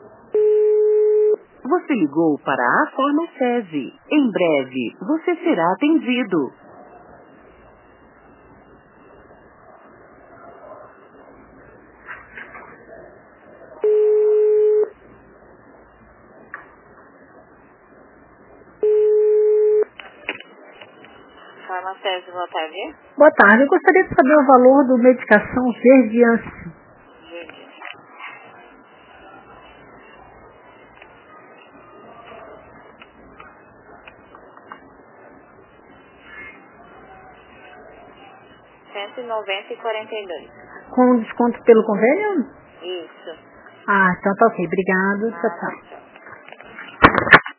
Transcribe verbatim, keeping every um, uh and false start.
Você ligou para a Farmacese. Em breve, você será atendido. Farmacese, boa tarde. Boa tarde, eu gostaria de saber o valor do medicação Verdiance. Verde. cento e noventa e quarenta e dois. Com desconto pelo convênio? Isso. Ah, então tá ok. Obrigado. Tchau, Ah, tchau.